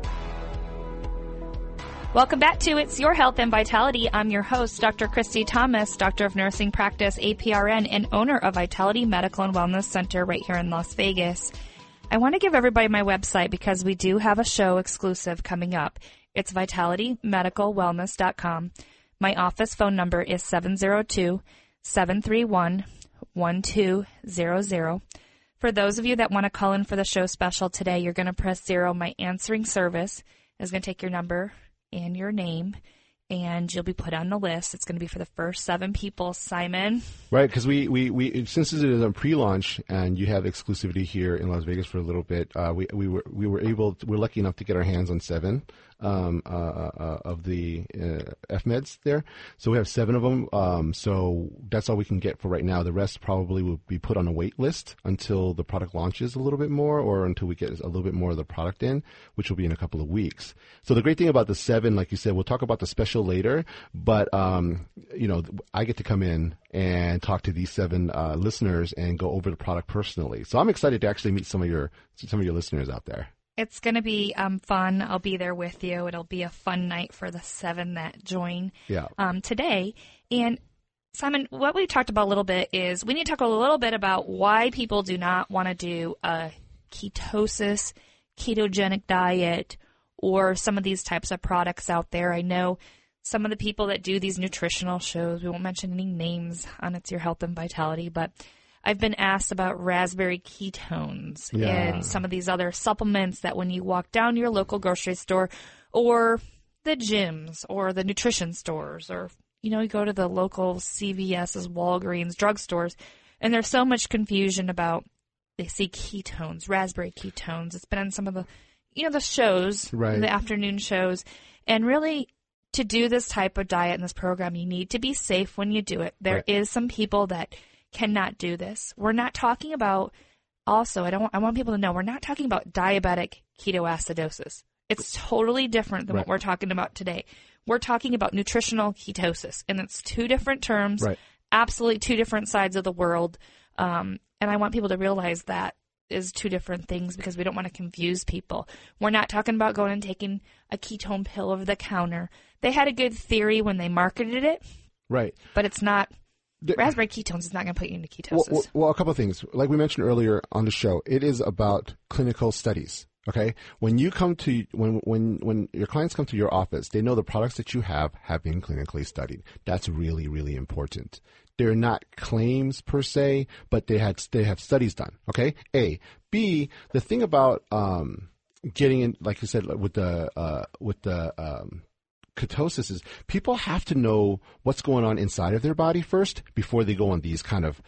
Welcome back to It's Your Health and Vitality. I'm your host, Doctor Christy Thomas, Doctor of Nursing Practice, A P R N, and owner of Vitality Medical and Wellness Center right here in Las Vegas. I want to give everybody my website because we do have a show exclusive coming up. It's vitality medical wellness dot com. My office phone number is seven zero two, seven three one, one two zero zero. For those of you that want to call in for the show special today, you're going to press zero. My answering service is going to take your number and your name, and you'll be put on the list. It's going to be for the first seven people, Simon. Right, because we, we, we since it is a pre-launch and you have exclusivity here in Las Vegas for a little bit, uh, we we were we were able to, we're lucky enough to get our hands on seven um, uh, uh, of the uh, F meds there. So we have seven of them. Um, so that's all we can get for right now. The rest probably will be put on a wait list until the product launches a little bit more, or until we get a little bit more of the product in, which will be in a couple of weeks. So the great thing about the seven, like you said, we'll talk about the special later, but um, you know, I get to come in and talk to these seven uh, listeners and go over the product personally. So I'm excited to actually meet some of your some of your listeners out there. It's going to be um, fun. I'll be there with you. It'll be a fun night for the seven that join yeah. um, today. And Simon, what we talked about a little bit is we need to talk a little bit about why people do not want to do a ketosis, ketogenic diet, or some of these types of products out there. I know some of the people that do these nutritional shows, we won't mention any names on It's Your Health and Vitality, but I've been asked about raspberry ketones yeah. and some of these other supplements that when you walk down to your local grocery store or the gyms or the nutrition stores, or, you know, you go to the local C V S's, Walgreens, drugstores, and there's so much confusion about, they see ketones, raspberry ketones. It's been on some of the, you know, the shows, right. the afternoon shows, and really to do this type of diet in this program, you need to be safe when you do it. There right. is some people that cannot do this. We're not talking about, also, I don't want, I want people to know, we're not talking about diabetic ketoacidosis. It's totally different than right. what we're talking about today. We're talking about nutritional ketosis, and it's two different terms, right. absolutely two different sides of the world. Um, and I want people to realize that is two different things because we don't want to confuse people. We're not talking about going and taking a ketone pill over the counter. They had a good theory when they marketed it. Right. But it's not raspberry ketones is not going to put you into ketosis. Well, well, well, a couple of things. Like we mentioned earlier on the show, it is about clinical studies. Okay, when you come to when when when your clients come to your office, they know the products that you have have been clinically studied. That's really really important. They're not claims per se, but they had they have studies done. Okay, A, B. The thing about um, getting in, like you said, with the uh, with the um, ketosis is people have to know what's going on inside of their body first before they go on these kind of,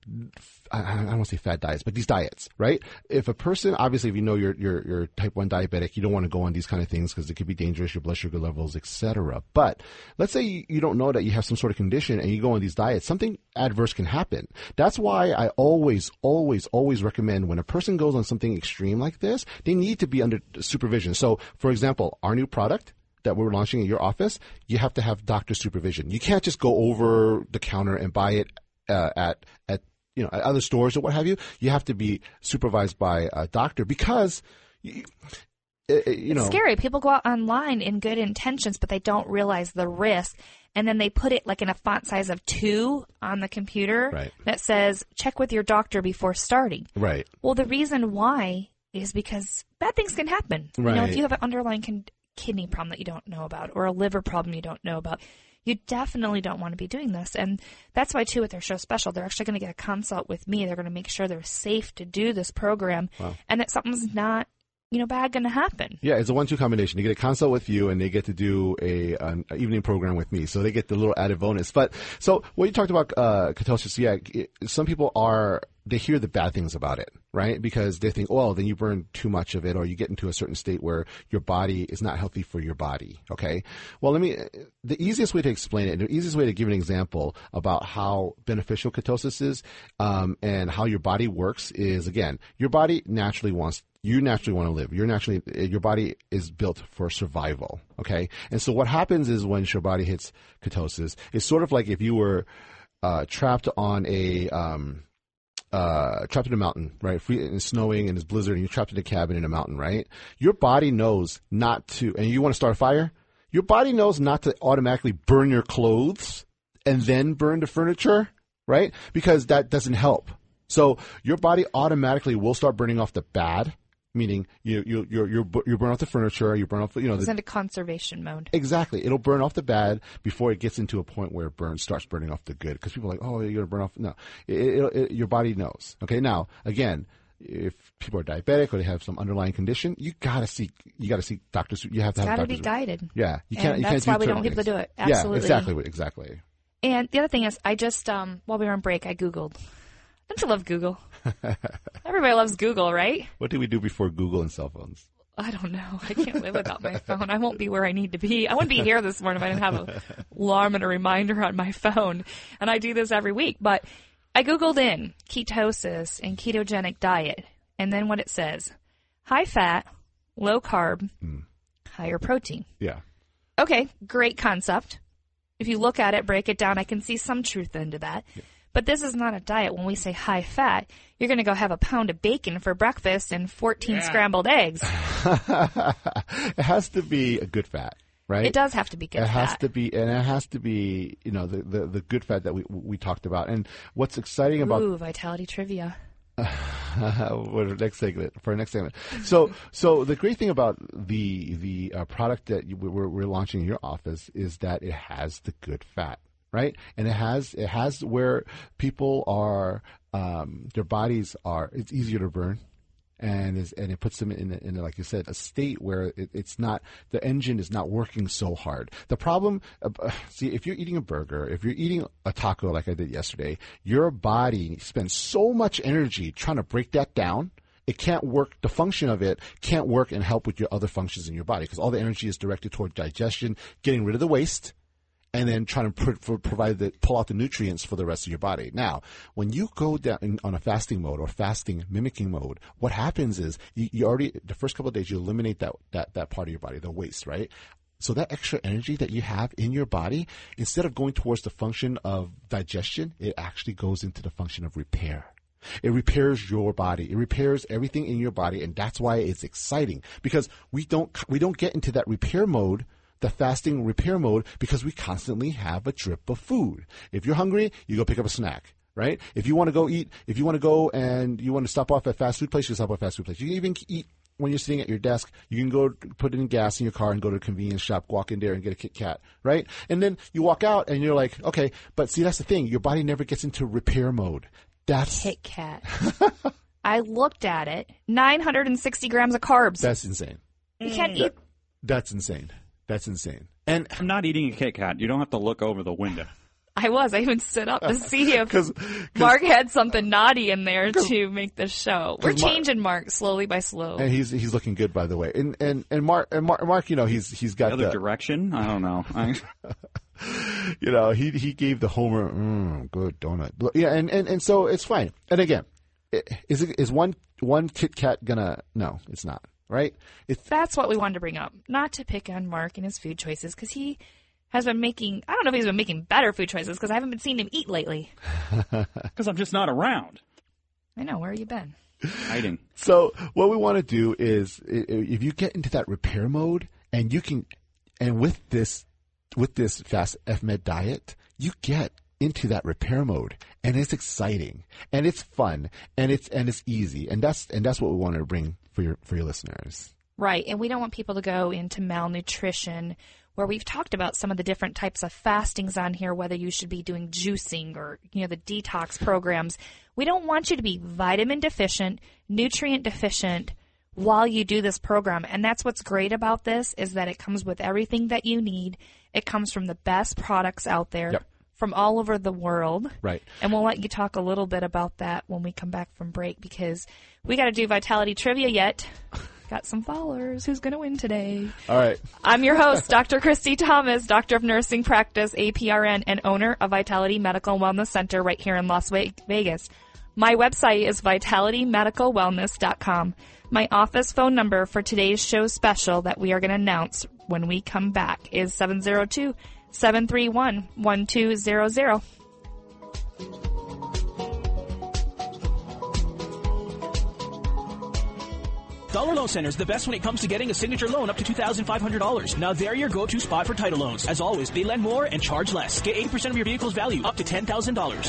I don't want to say fad diets, but these diets, right? If a person, obviously, if you know you're you're, you're type one diabetic, you don't want to go on these kind of things because it could be dangerous, your blood sugar levels, et cetera. But let's say you, you don't know that you have some sort of condition and you go on these diets, something adverse can happen. That's why I always, always, always recommend when a person goes on something extreme like this, they need to be under supervision. So, for example, our new product that we're launching in your office, you have to have doctor supervision. You can't just go over the counter and buy it uh, at at you know at other stores or what have you. You have to be supervised by a doctor because you, you know it's scary. People go out online in good intentions, but they don't realize the risk. And then they put it like in a font size of two on the computer right. that says, check with your doctor before starting. Right. Well, the reason why is because bad things can happen. Right. You know, if you have an underlying con- kidney problem that you don't know about or a liver problem you don't know about, you definitely don't want to be doing this. And that's why, too, with their show special, they're actually going to get a consult with me. They're going to make sure they're safe to do this program wow. and that something's not, you know, bad going to happen. Yeah, it's a one two combination. They get a consult with you and they get to do a an evening program with me. So they get the little added bonus. But so when you talked about uh, ketosis, yeah, it, some people are, they hear the bad things about it, right? Because they think, oh, then you burn too much of it or you get into a certain state where your body is not healthy for your body, okay? Well, let me, the easiest way to explain it, the easiest way to give an example about how beneficial ketosis is um, and how your body works is, again, your body naturally wants You naturally want to live. You're naturally, your body is built for survival, okay? And so what happens is when your body hits ketosis, it's sort of like if you were uh, trapped on a, um, uh, trapped in a mountain, right? Free, and it's snowing and it's blizzard and you're trapped in a cabin in a mountain, right? Your body knows not to, and you want to start a fire? Your body knows not to automatically burn your clothes and then burn the furniture, right? Because that doesn't help. So your body automatically will start burning off the bad. Meaning you you you you you burn off the furniture, you burn off the, you know. It's the, into conservation mode. Exactly, it'll burn off the bad before it gets into a point where it burns starts burning off the good. Because people are like, oh, you're gonna burn off. No, it, it, it, your body knows. Okay, now again, if people are diabetic or they have some underlying condition, you gotta seek you gotta seek doctors. You have to it's have gotta doctors. be guided. Yeah, you can't. And you that's can't why do we don't want people to do it. Absolutely. Yeah, exactly, exactly. And the other thing is, I just um while we were on break, I Googled. Don't you love Google? Everybody loves Google, right? What did we do before Google and cell phones? I don't know. I can't live without my phone. I won't be where I need to be. I wouldn't be here this morning if I didn't have an alarm and a reminder on my phone. And I do this every week. But I Googled in ketosis and ketogenic diet. And then what it says, high fat, low carb, mm. higher protein. Yeah. Okay, great concept. If you look at it, break it down, I can see some truth into that. Yeah. But this is not a diet. When we say high fat, you're going to go have a pound of bacon for breakfast and fourteen yeah. scrambled eggs. It has to be a good fat, right? It does have to be good it fat. It has to be, and it has to be, you know, the, the, the good fat that we we talked about. And what's exciting about Ooh, Vitality Trivia. for the next segment. For our next segment. So, so the great thing about the the uh, product that you, we're, we're launching in your office is that it has the good fat. Right, and it has it has where people are, um, their bodies are. It's easier to burn, and is and it puts them in, in like you said, a state where it, it's not the engine is not working so hard. The problem, uh, see, if you're eating a burger, if you're eating a taco like I did yesterday, your body spends so much energy trying to break that down. It can't work. The function of it can't work and help with your other functions in your body because all the energy is directed toward digestion, getting rid of the waste. And then trying to pr- provide the, pull out the nutrients for the rest of your body. Now, when you go down in, on a fasting mode or fasting mimicking mode, what happens is you, you already, the first couple of days, you eliminate that, that, that part of your body, the waste, right? So that extra energy that you have in your body, instead of going towards the function of digestion, it actually goes into the function of repair. It repairs your body. It repairs everything in your body. And that's why it's exciting because we don't, we don't get into that repair mode the fasting repair mode because we constantly have a drip of food. If you're hungry, you go pick up a snack. Right? If you want to go eat, if you want to go and you want to stop off at fast food place, you stop off at fast food place. You can even eat when you're sitting at your desk. You can go put in gas in your car and go to a convenience shop, walk in there and get a Kit Kat, right? And then you walk out and you're like, okay, but see, that's the thing. Your body never gets into repair mode. That's Kit Kat. I looked at it. nine hundred sixty grams of carbs. That's insane. You can't eat. That's insane. That's insane. And I'm not eating a Kit Kat. You don't have to look over the window. I was. I even stood up to see if Cause, cause, Mark had something naughty in there to make the show. We're changing Mark, Mark slowly by slow. And he's he's looking good, by the way. And and and Mark and Mark, Mark you know, he's he's got the other the direction. I don't know. you know, he he gave the Homer mm, good donut. Yeah, and, and and so it's fine. And again, is it is one one Kit Kat gonna? No, it's not. Right? It's, That's what we wanted to bring up. Not to pick on Mark and his food choices because he has been making, I don't know if he's been making better food choices because I haven't been seeing him eat lately. Because I'm just not around. I know. Where have you been? Hiding. So what we want to do is if you get into that repair mode and you can, and with this, with this fast F M E D diet, you get into that repair mode and it's exciting and it's fun and it's, and it's easy. And that's, and that's what we want to bring for your, for your listeners. Right. And we don't want people to go into malnutrition, where we've talked about some of the different types of fastings on here, whether you should be doing juicing or, you know, the detox programs. We don't want you to be vitamin deficient, nutrient deficient while you do this program. And that's what's great about this is that it comes with everything that you need. It comes from the best products out there yep. from all over the world. Right. And we'll let you talk a little bit about that when we come back from break because we got to do Vitality Trivia yet. Got some followers. Who's going to win today? All right. I'm your host, Doctor Christy Thomas, Doctor of Nursing Practice, A P R N, and owner of Vitality Medical and Wellness Center right here in Las Vegas. My website is vitality medical wellness dot com. My office phone number for today's show special that we are going to announce when we come back is seven zero two, seven three one, one two zero zero. Dollar Loan Center is the best when it comes to getting a signature loan up to two thousand five hundred dollars. Now they're your go-to spot for title loans. As always, they lend more and charge less. Get eighty percent of your vehicle's value up to ten thousand dollars.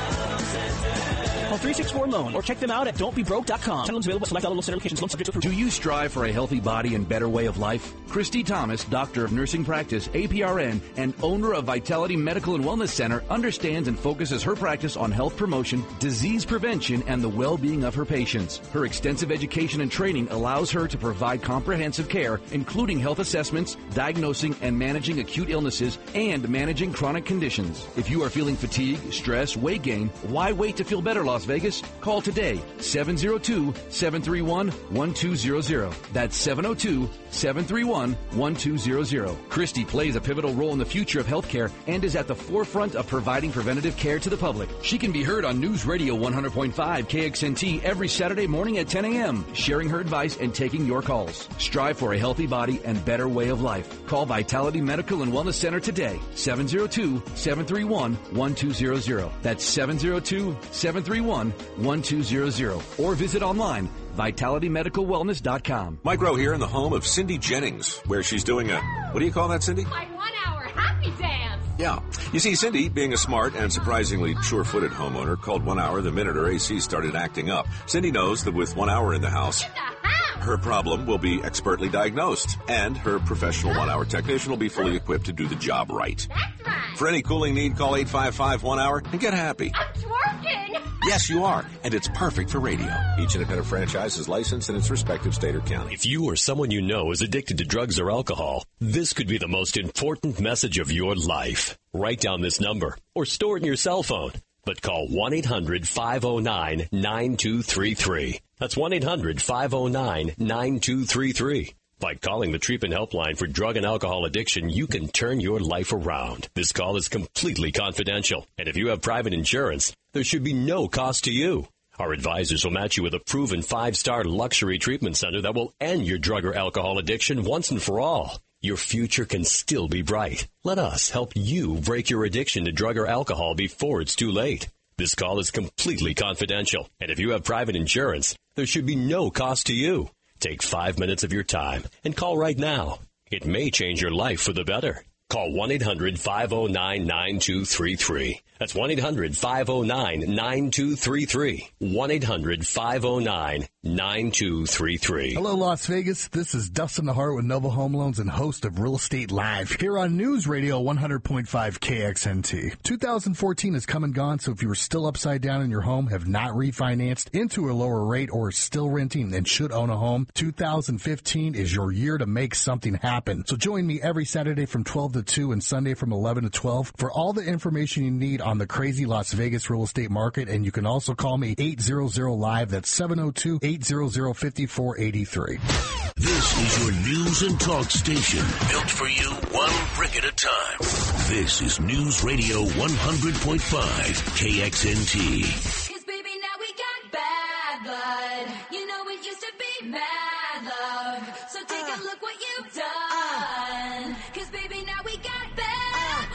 Call three six four loan or check them out at don't be broke dot com. Title loans available at select Dollar Loan Center locations. Loan subject to approval. Do you strive for a healthy body and better way of life? Christy Thomas, Doctor of Nursing Practice, A P R N, and owner of Vitality Medical and Wellness Center, understands and focuses her practice on health promotion, disease prevention, and the well-being of her patients. Her extensive education and training allows her to provide comprehensive care, including health assessments, diagnosing and managing acute illnesses, and managing chronic conditions. If you are feeling fatigue, stress, weight gain, why wait to feel better, Las Vegas? Call today, seven zero two, seven three one, one two zero zero. That's seven zero two, seven three one, one two zero zero. Christy plays a pivotal role in the future of healthcare and is at the forefront of providing preventative care to the public. She can be heard on News Radio one hundred point five K X N T every Saturday morning at ten a.m., sharing her advice and taking your calls. Strive for a healthy body and better way of life. Call Vitality Medical and Wellness Center today, seven zero two, seven three one, one two zero zero. That's seven zero two, seven three one, one two zero zero. Or visit online, vitality medical wellness dot com. Mike Rowe here in the home of Cindy Jennings, where she's doing a, what do you call that, Cindy? My one-hour happy dance. Yeah. You see, Cindy, being a smart and surprisingly sure-footed homeowner, called one hour the minute her A C started acting up. Cindy knows that with one hour in the house, her problem will be expertly diagnosed, and her professional one-hour technician will be fully equipped to do the job right. That's right. For any cooling need, call eight five five, one hour and get happy. I'm twerking. Yes, you are, and it's perfect for radio. Each independent franchise is licensed in its respective state or county. If you or someone you know is addicted to drugs or alcohol, this could be the most important message of your life. Write down this number or store it in your cell phone. But call one eight hundred, five oh nine, nine two three three. That's one eight hundred, five oh nine, nine two three three. By calling the treatment helpline for drug and alcohol addiction, you can turn your life around. This call is completely confidential, and if you have private insurance, there should be no cost to you. Our advisors will match you with a proven five-star luxury treatment center that will end your drug or alcohol addiction once and for all. Your future can still be bright. Let us help you break your addiction to drug or alcohol before it's too late. This call is completely confidential, and if you have private insurance, there should be no cost to you. Take five minutes of your time and call right now. It may change your life for the better. Call one eight hundred five oh nine nine two three three. That's one eight hundred five oh nine nine two three three. one eight hundred five oh nine nine two three three. Hello, Las Vegas. This is Dustin DeHart with Nova Home Loans and host of Real Estate Live here on News Radio one hundred point five K X N T. two thousand fourteen has come and gone, so if you are still upside down in your home, have not refinanced into a lower rate, or are still renting and should own a home, two thousand fifteen is your year to make something happen. So join me every Saturday from twelve to two and Sunday from eleven to twelve for all the information you need on the crazy Las Vegas real estate market. And you can also call me eight hundred live. That's seven oh two, eight hundred, five four eight three. This is your news and talk station, built for you one brick at a time. This is News Radio one hundred point five K X N T. Cause baby, now we got bad blood. You know it used to be mad love. So take uh, a look what you've done. Cause baby, now we got bad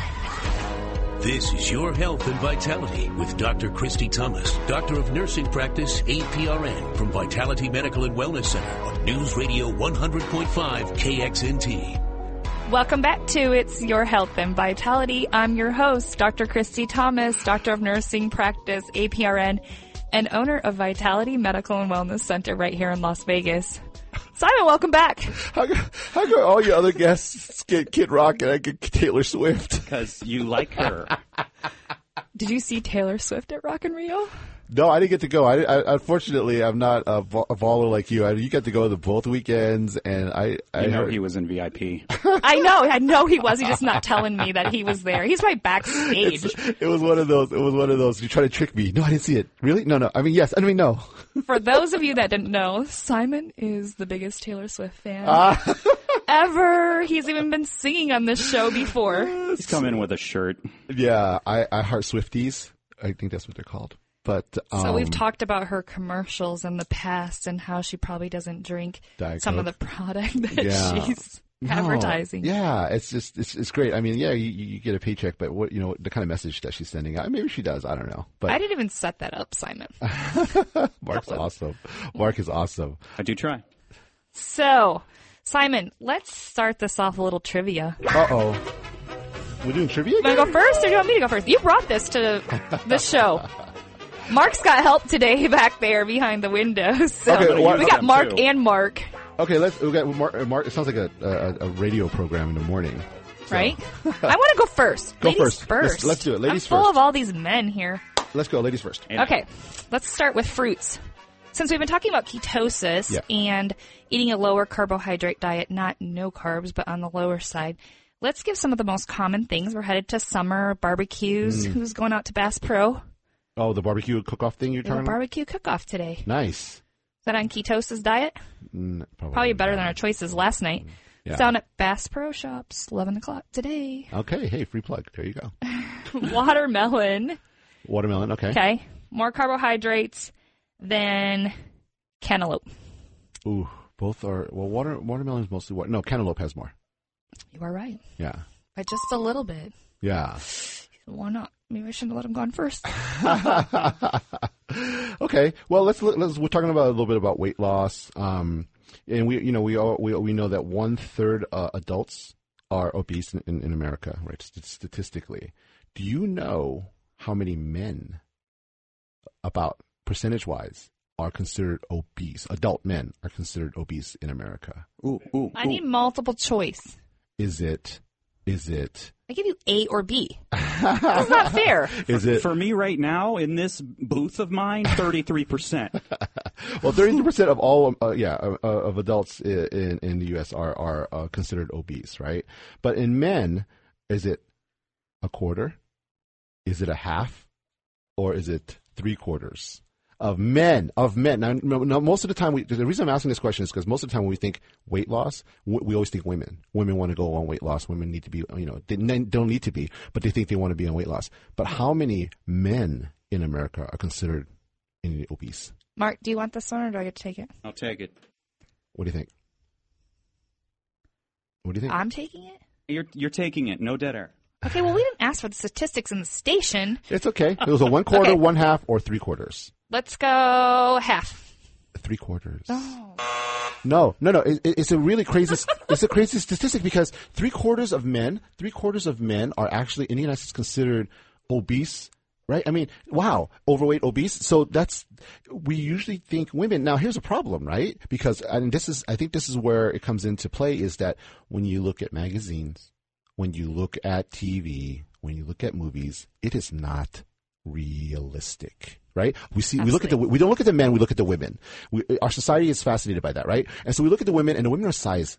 blood. This is Your Health and Vitality with Doctor Christy Thomas, Doctor of Nursing Practice, A P R N, from Vitality Medical and Wellness Center on News Radio one hundred point five K X N T. Welcome back to It's Your Health and Vitality. I'm your host, Doctor Christy Thomas, Doctor of Nursing Practice, A P R N, and owner of Vitality Medical and Wellness Center right here in Las Vegas. Simon, welcome back. How come, how come all your other guests get Kid Rock and I get Taylor Swift? Because you like her. Did you see Taylor Swift at Rock in Rio? No, I didn't get to go. I, I unfortunately, I'm not a, vo- a baller like you. I, you got to go to both weekends, and I. I you know heard... he was in V I P. I know, I know he was. He's just not telling me that he was there. He's right backstage. It's, it was one of those. It was one of those. You try to trick me. No, I didn't see it. Really? No, no. I mean, yes. I mean, no. For those of you that didn't know, Simon is the biggest Taylor Swift fan uh. ever. He's even been singing on this show before. He's come in with a shirt. Yeah, I, I heart Swifties. I think that's what they're called. But um, so we've talked about her commercials in the past and how she probably doesn't drink Diet some Coke. of the product that yeah. she's no. advertising. Yeah, it's just it's it's great. I mean, yeah, you, you get a paycheck, but what you know the kind of message that she's sending out. Maybe she does. I don't know. But I didn't even set that up, Simon. Mark's awesome. Mark is awesome. I do try. So, Simon, let's start this off a little trivia. Uh oh. We're doing trivia again? You want to go first, or do you want me to go first? You brought this to the show. Mark's got help today back there behind the window. So okay, well, we got Mark too. and Mark. Okay, let's. We got Mark. Mark it sounds like a, a a radio program in the morning. So. Right? I want to go first. Go ladies first. first. Let's, let's do it. Ladies I'm full first. of all these men here. Let's go. Ladies first. Okay, let's start with fruits. Since we've been talking about ketosis yeah. and eating a lower carbohydrate diet, not no carbs, but on the lower side, let's give some of the most common things. We're headed to summer, barbecues. Mm. Who's going out to Bass Pro? Oh, the barbecue cook-off thing you're There's talking a about? barbecue cook-off today. Nice. Is that on ketosis diet? Mm, probably, probably better than our choices last night. Yeah. It's down at Bass Pro Shops, eleven o'clock today. Okay. Hey, free plug. There you go. Watermelon. Watermelon, okay. Okay. More carbohydrates than cantaloupe. Ooh, both are, well, water watermelon is mostly water. No, cantaloupe has more. You are right. Yeah. By just a little bit. Yeah. Why not? Maybe I shouldn't have let him go on first. Okay. Well, let's, let's, we're talking about a little bit about weight loss. Um, and we, you know, we all, we, we know that one third uh, adults are obese in, in, in America, right? Statistically. Do you know how many men, about percentage wise, are considered obese? Adult men are considered obese in America. Ooh, ooh, I need multiple choice. Is it, is it? I give you A or B. That's not fair. Is it? For me right now, in this booth of mine, thirty-three percent. Well, thirty-three percent of all, uh, yeah, uh, of adults in, in the U S are, are uh, considered obese, right? But in men, is it a quarter? Is it a half? Or is it three quarters? Of men, of men. Now, now, most of the time, we, the reason I'm asking this question is because most of the time when we think weight loss, we, we always think women. Women want to go on weight loss. Women need to be, you know, they don't need to be, but they think they want to be on weight loss. But how many men in America are considered obese? Mark, do you want this one or do I get to take it? I'll take it. What do you think? What do you think? I'm taking it? You're you're taking it. No dead air. Okay, well, we didn't ask for the statistics in the station. It's okay. It was a one quarter, Okay. one half, or three quarters. Let's go half. Three quarters. Oh. No, no, no. It, it's a really crazy, it's a crazy statistic because three quarters of men, three quarters of men are actually in the United States considered obese, right? I mean, wow, overweight, obese. So that's, we usually think women. Now here's a problem, right? Because, and this is, I think this is where it comes into play is that when you look at magazines, when you look at T V, when you look at movies, it is not realistic. Right? We see, Absolutely. we look at the, we don't look at the men, we look at the women. We, our society is fascinated by that, right? And so we look at the women, and the women are size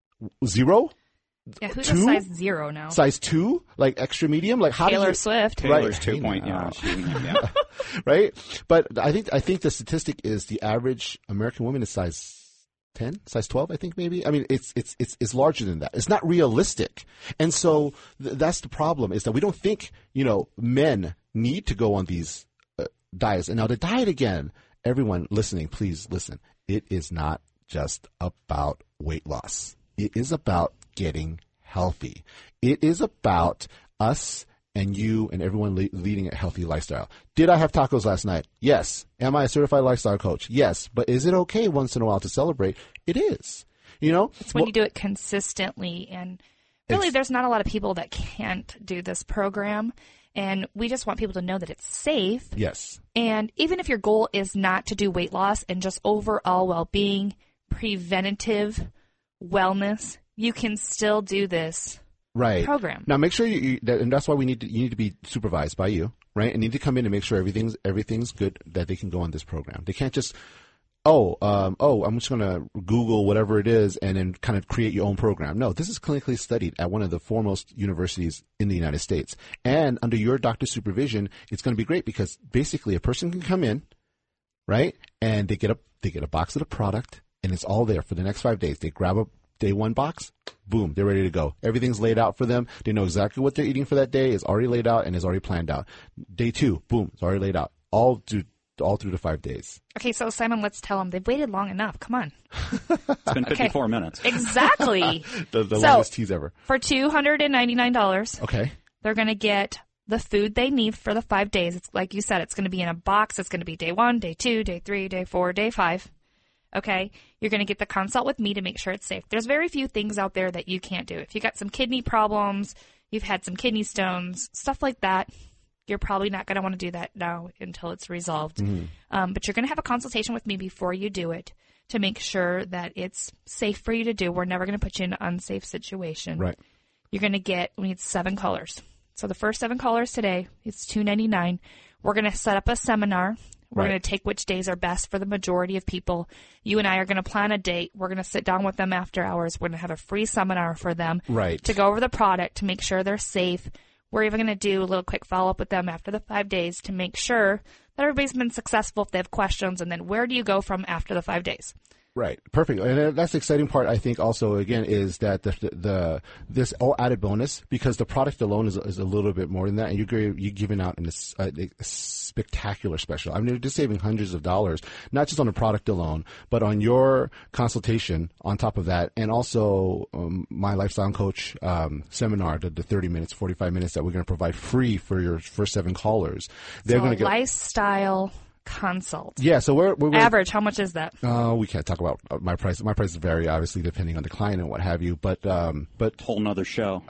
zero. Yeah, who's two, a size zero now? Size two, like extra medium, like how Taylor do you, Swift. Taylor's right. two point, yeah, she, yeah. Right? But I think I think the statistic is the average American woman is size ten, size twelve, I think maybe. I mean, it's it's it's it's larger than that. It's not realistic, and so th- that's the problem is that we don't think you know men need to go on these diets. And now the diet again, everyone listening, please listen. It is not just about weight loss. It is about getting healthy. It is about us and you and everyone le- leading a healthy lifestyle. Did I have tacos last night? Yes. Am I a certified lifestyle coach? Yes. But is it okay once in a while to celebrate? It is. You know? It's when well, you do it consistently. And really, there's not a lot of people that can't do this program. And we just want people to know that it's safe. Yes. And even if your goal is not to do weight loss and just overall well-being, preventative wellness, you can still do this right. program. Now, make sure you, you that, and that's why we need to, you need to be supervised by you, right? And need to come in and make sure everything's everything's good that they can go on this program. They can't just, oh, um, oh, I'm just going to Google whatever it is and then kind of create your own program. No, this is clinically studied at one of the foremost universities in the United States. And under your doctor's supervision, it's going to be great because basically a person can come in, right, and they get a they get a box of the product, and it's all there for the next five days. They grab a day one box, boom, they're ready to go. Everything's laid out for them. They know exactly what they're eating for that day. It's already laid out and is already planned out. Day two, boom, it's already laid out. All due all through the five days. Okay, so Simon, let's tell them they've waited long enough. Come on. It's been fifty-four okay. minutes. Exactly. the the so, longest tease ever. For two hundred ninety-nine dollars, okay, they're going to get the food they need for the five days. It's like you said, it's going to be in a box. It's going to be day one, day two, day three, day four, day five. Okay, you're going to get the consult with me to make sure it's safe. There's very few things out there that you can't do. If you got some kidney problems, you've had some kidney stones, stuff like that, you're probably not going to want to do that now until it's resolved. Mm-hmm. Um, but you're going to have a consultation with me before you do it to make sure that it's safe for you to do. We're never going to put you in an unsafe situation. Right. You're going to get, we need seven callers. So the first seven callers today, it's two hundred ninety-nine dollars. We're going to set up a seminar. We're right. going to take which days are best for the majority of people. You and I are going to plan a date. We're going to sit down with them after hours. We're going to have a free seminar for them right. to go over the product, to make sure they're safe. We're even going to do a little quick follow-up with them after the five days to make sure that everybody's been successful if they have questions. And then where do you go from after the five days? Right. Perfect. And that's the exciting part, I think, also, again, is that the, the, the this all added bonus, because the product alone is, is a little bit more than that. And you're, you're giving out in a, a spectacular special. I mean, you're just saving hundreds of dollars, not just on the product alone, but on your consultation on top of that. And also um, my lifestyle coach um, seminar, the, the thirty minutes, forty-five minutes that we're going to provide free for your first seven callers. They're so going to get lifestyle consult. Yeah, so we're, we're, we're average. How much is that? Uh, we can't talk about my price. My prices vary, obviously, depending on the client and what have you. But um, but whole nother show.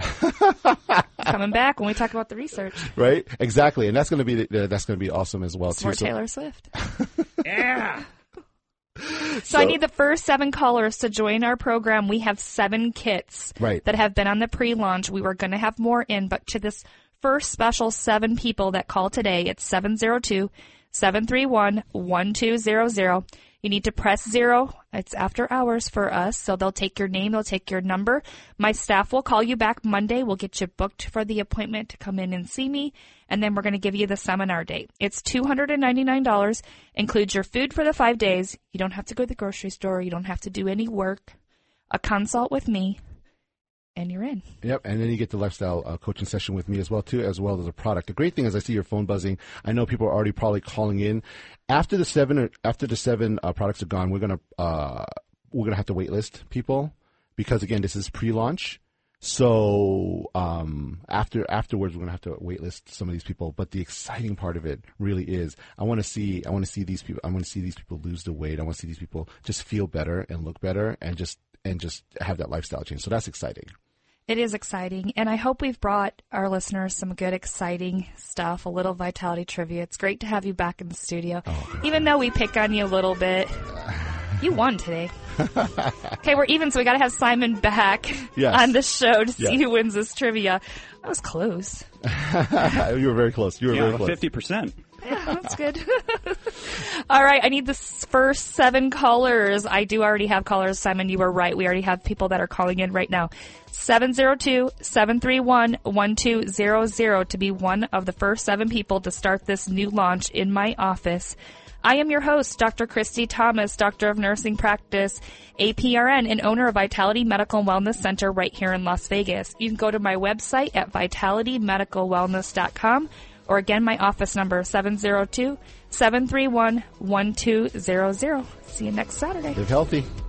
Coming back when we talk about the research. Right, exactly, and that's going to be uh, that's going to be awesome as well. More too. Taylor so. Swift. Yeah. So, so I need the first seven callers to join our program. We have seven kits right. that have been on the pre-launch. We were going to have more in, but to this first special seven people that call today, it's seven zero two, seven three one, one two zero zero. You need to press zero. It's after hours for us, so they'll take your name, they'll take your number. My staff will call you back Monday. We'll get you booked for the appointment to come in and see me, and then we're going to give you the seminar date. It's two hundred ninety-nine dollars, includes your food for the five days. You don't have to go to the grocery store. You don't have to do any work. A consult with me, and you're in. Yep, and then you get the lifestyle uh, coaching session with me as well, too, as well as a product. The great thing is I see your phone buzzing. I know people are already probably calling in. After the seven, after the seven uh, products are gone, we're gonna uh, we're gonna have to wait list people because again, this is pre-launch. So um, after afterwards, we're gonna have to waitlist some of these people. But the exciting part of it really is, I want to see, I want to see these people, I want to see these people lose the weight. I want to see these people just feel better and look better, and just and just have that lifestyle change. So that's exciting. It is exciting, and I hope we've brought our listeners some good, exciting stuff, a little Vitality trivia. It's great to have you back in the studio, oh. even though we pick on you a little bit. You won today. Okay, we're even, so we got to have Simon back yes. on the show to see yes. who wins this trivia. That was close. You were very close. You were yeah, very close. fifty percent. Yeah, that's good. All right, I need the first seven callers. I do already have callers. Simon, you were right. We already have people that are calling in right now. seven zero two, seven three one, one two zero zero to be one of the first seven people to start this new launch in my office. I am your host, Doctor Christy Thomas, Doctor of Nursing Practice, A P R N, and owner of Vitality Medical and Wellness Center right here in Las Vegas. You can go to my website at vitality medical wellness dot com, or again, my office number, seven zero two, seven three one, one two zero zero. See you next Saturday. Live healthy.